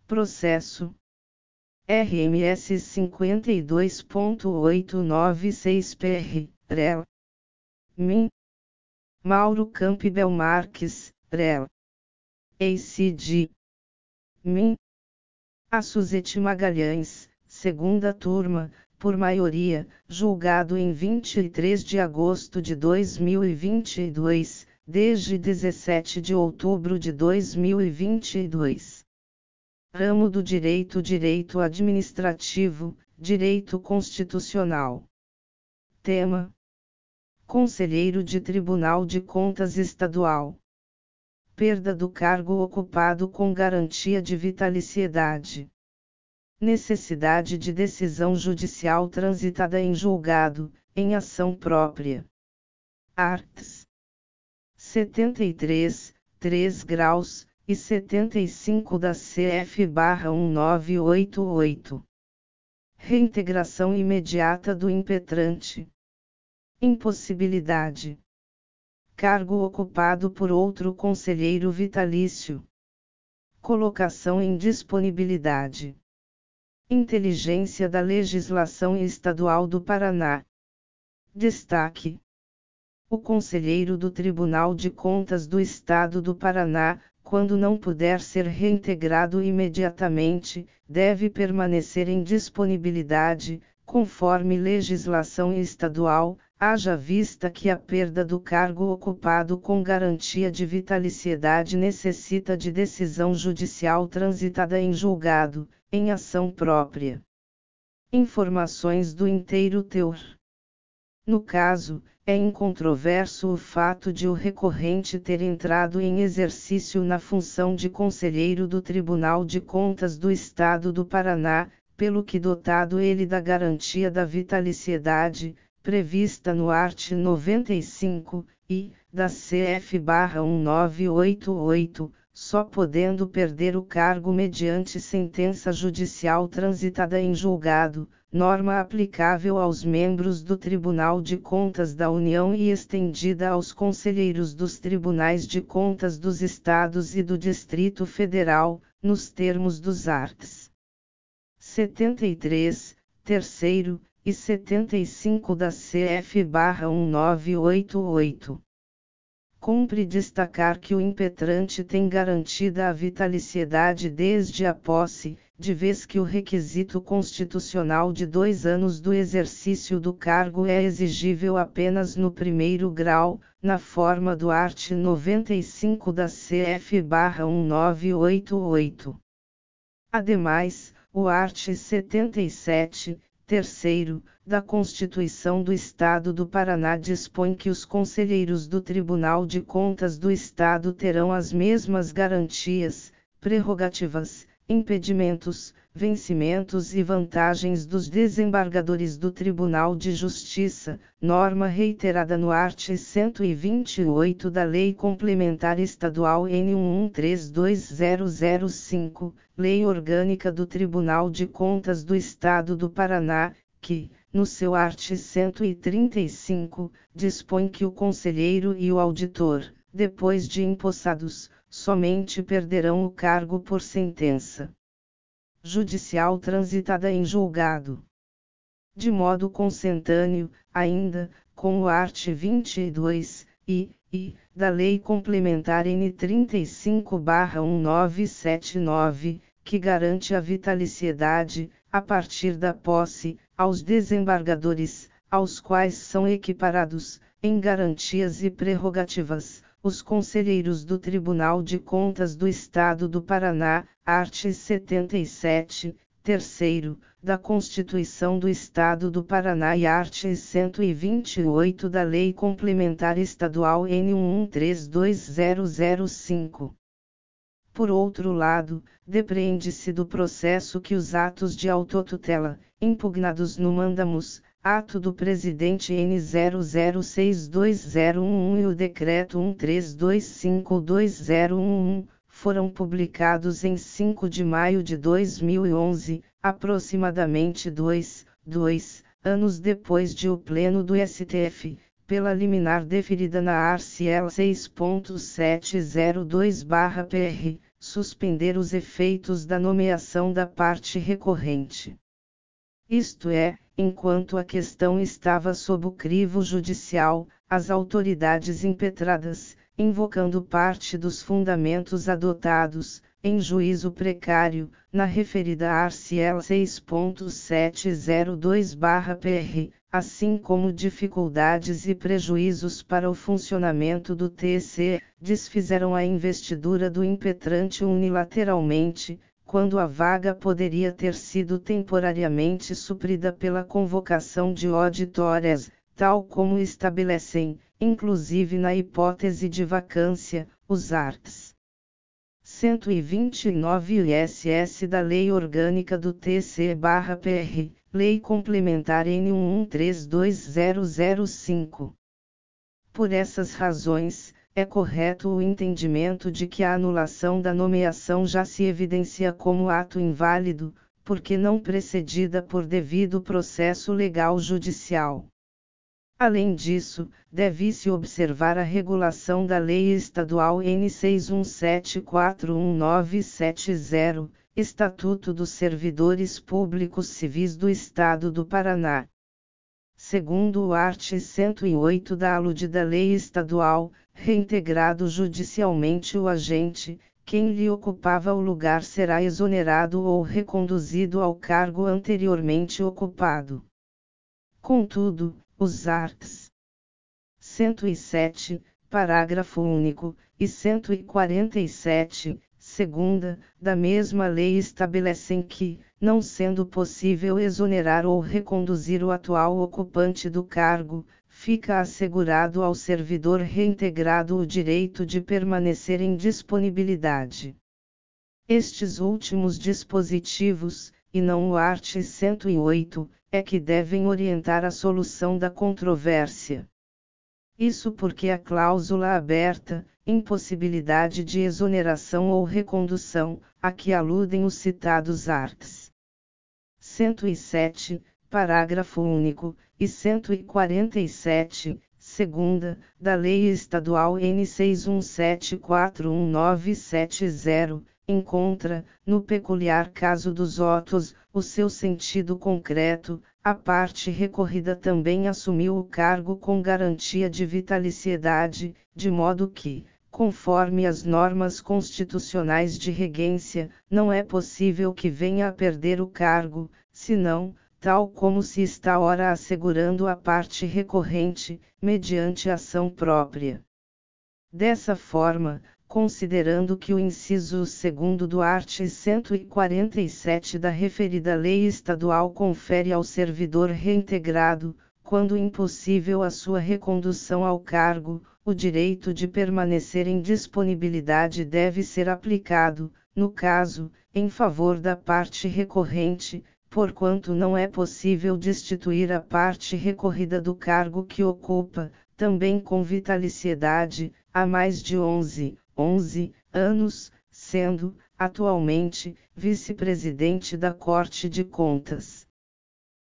Processo RMS 52.896-PR, REL. MIN. Mauro Campbell Marques, REL. ACG. MIN. A Suzete Magalhães, segunda turma, por maioria, julgado em 23 de agosto de 2022, desde 17 de outubro de 2022. Ramo do Direito: Direito Administrativo, Direito Constitucional. Tema: Conselheiro de Tribunal de Contas Estadual. Perda do cargo ocupado com garantia de vitaliciedade. Necessidade de decisão judicial transitada em julgado, em ação própria. Arts. 73, 3 graus, e 75 da CF/1988. Reintegração imediata do impetrante. Impossibilidade. Cargo ocupado por outro conselheiro vitalício. Colocação em disponibilidade. Inteligência da legislação estadual do Paraná. Destaque: o conselheiro do Tribunal de Contas do Estado do Paraná, quando não puder ser reintegrado imediatamente, deve permanecer em disponibilidade, conforme legislação estadual, haja vista que a perda do cargo ocupado com garantia de vitaliciedade necessita de decisão judicial transitada em julgado, em ação própria. Informações do inteiro teor. No caso, é incontroverso o fato de o recorrente ter entrado em exercício na função de conselheiro do Tribunal de Contas do Estado do Paraná, pelo que dotado ele da garantia da vitaliciedade, prevista no art. 95, e, da CF/1988, só podendo perder o cargo mediante sentença judicial transitada em julgado, norma aplicável aos membros do Tribunal de Contas da União e estendida aos conselheiros dos Tribunais de Contas dos Estados e do Distrito Federal, nos termos dos arts. 73, terceiro, e 75 da CF/1988. Cumpre destacar que o impetrante tem garantida a vitaliciedade desde a posse, de vez que o requisito constitucional de 2 anos do exercício do cargo é exigível apenas no primeiro grau, na forma do art. 95 da CF/1988. Ademais, o art. 77, terceiro, da Constituição do Estado do Paraná dispõe que os conselheiros do Tribunal de Contas do Estado terão as mesmas garantias, prerrogativas, impedimentos, vencimentos e vantagens dos desembargadores do Tribunal de Justiça, norma reiterada no art. 128 da Lei Complementar Estadual N 11322005, Lei Orgânica do Tribunal de Contas do Estado do Paraná, que, no seu art. 135, dispõe que o conselheiro e o auditor, depois de empossados, somente perderão o cargo por sentença judicial transitada em julgado. De modo consentâneo, ainda, com o art. 22, e, da Lei Complementar N 35/1979, que garante a vitaliciedade, a partir da posse, aos desembargadores, aos quais são equiparados, em garantias e prerrogativas, os conselheiros do Tribunal de Contas do Estado do Paraná, art. 77, terceiro, da Constituição do Estado do Paraná e art. 128 da Lei Complementar Estadual N 11322005. Por outro lado, depreende-se do processo que os atos de autotutela, impugnados no mandamus, ato do presidente N 006201 e o decreto 13252011, foram publicados em 5 de maio de 2011, aproximadamente 2 anos depois de o Pleno do STF, pela liminar deferida na ARCL 6.702/PR, suspender os efeitos da nomeação da parte recorrente. Isto é, enquanto a questão estava sob o crivo judicial, as autoridades impetradas, invocando parte dos fundamentos adotados, em juízo precário, na referida ARCL 6.702/PR, assim como dificuldades e prejuízos para o funcionamento do TSE, desfizeram a investidura do impetrante unilateralmente, quando a vaga poderia ter sido temporariamente suprida pela convocação de auditórias, tal como estabelecem, inclusive na hipótese de vacância, os arts. 129 ISS da Lei Orgânica do TSE/PR, Lei Complementar N11322005. Por essas razões, é correto o entendimento de que a anulação da nomeação já se evidencia como ato inválido, porque não precedida por devido processo legal judicial. Além disso, deve-se observar a regulação da Lei Estadual N 61741970, Estatuto dos Servidores Públicos Civis do Estado do Paraná. Segundo o art. 108 da aludida Lei Estadual, reintegrado judicialmente o agente, quem lhe ocupava o lugar será exonerado ou reconduzido ao cargo anteriormente ocupado. Contudo, os arts. 107, parágrafo único, e 147, segunda, da mesma lei estabelecem que, não sendo possível exonerar ou reconduzir o atual ocupante do cargo, fica assegurado ao servidor reintegrado o direito de permanecer em disponibilidade. Estes últimos dispositivos, e não o art. 108, é que devem orientar a solução da controvérsia. Isso porque a cláusula aberta, impossibilidade de exoneração ou recondução, a que aludem os citados arts. 107, parágrafo único, e 147, segunda, da Lei Estadual N 61741970, encontra, no peculiar caso dos autos, o seu sentido concreto. A parte recorrida também assumiu o cargo com garantia de vitaliciedade, de modo que, conforme as normas constitucionais de regência, não é possível que venha a perder o cargo, senão, tal como se está ora assegurando a parte recorrente, mediante ação própria. Dessa forma, considerando que o inciso 2º do art. 147 da referida lei estadual confere ao servidor reintegrado, quando impossível a sua recondução ao cargo, o direito de permanecer em disponibilidade deve ser aplicado, no caso, em favor da parte recorrente, porquanto não é possível destituir a parte recorrida do cargo que ocupa, também com vitaliciedade, há mais de 11 anos, sendo, atualmente, vice-presidente da Corte de Contas.